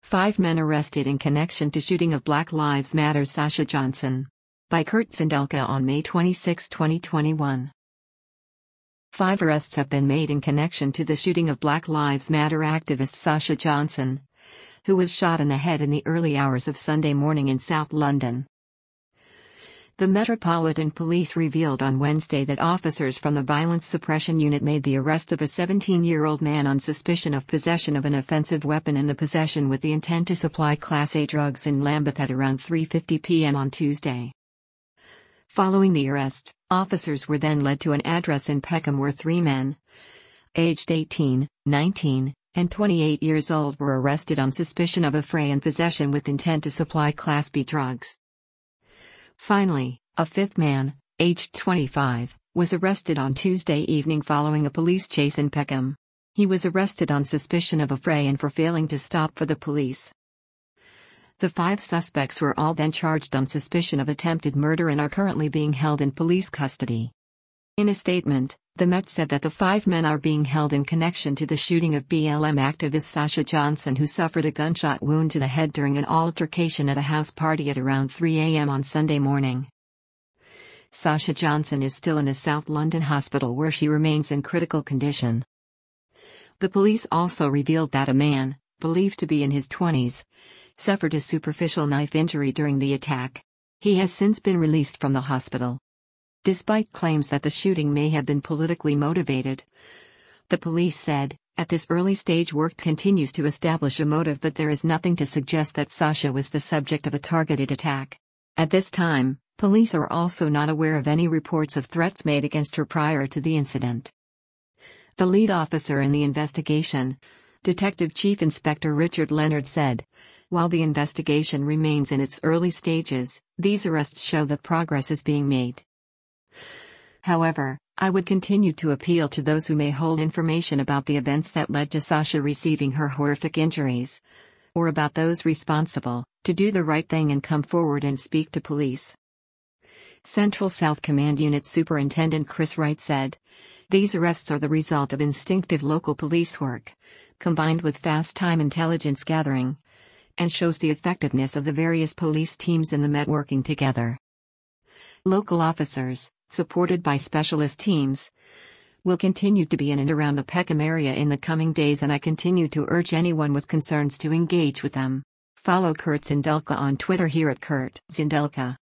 5 men arrested in connection to shooting of Black Lives Matter's Sasha Johnson. By Kurt Zindelka on May 26, 2021. 5 arrests have been made in connection to the shooting of Black Lives Matter activist Sasha Johnson, who was shot in the head in the early hours of Sunday morning in South London. The Metropolitan Police revealed on Wednesday that officers from the Violence Suppression Unit made the arrest of a 17-year-old man on suspicion of possession of an offensive weapon and the possession with the intent to supply Class A drugs in Lambeth at around 3:50 p.m. on Tuesday. Following the arrest, officers were then led to an address in Peckham where 3 men, aged 18, 19, and 28 years old were arrested on suspicion of affray and possession with intent to supply Class B drugs. Finally, a 5th man, aged 25, was arrested on Tuesday evening following a police chase in Peckham. He was arrested on suspicion of affray and for failing to stop for the police. The 5 suspects were all then charged on suspicion of attempted murder and are currently being held in police custody. In a statement, the Met said that the 5 men are being held in connection to the shooting of BLM activist Sasha Johnson, who suffered a gunshot wound to the head during an altercation at a house party at around 3 a.m. on Sunday morning. Sasha Johnson is still in a South London hospital where she remains in critical condition. The police also revealed that a man, believed to be in his 20s, suffered a superficial knife injury during the attack. He has since been released from the hospital. Despite claims that the shooting may have been politically motivated, the police said, at this early stage work continues to establish a motive, but there is nothing to suggest that Sasha was the subject of a targeted attack. At this time, police are also not aware of any reports of threats made against her prior to the incident. The lead officer in the investigation, Detective Chief Inspector Richard Leonard, said, while the investigation remains in its early stages, these arrests show that progress is being made. However, I would continue to appeal to those who may hold information about the events that led to Sasha receiving her horrific injuries, or about those responsible, to do the right thing and come forward and speak to police. Central South Command Unit Superintendent Chris Wright said, these arrests are the result of instinctive local police work, combined with fast-time intelligence gathering, and shows the effectiveness of the various police teams in the Met working together. Local officers, supported by specialist teams, will continue to be in and around the Peckham area in the coming days, and I continue to urge anyone with concerns to engage with them. Follow Kurt Zindelka on Twitter here at Kurt Zindelka.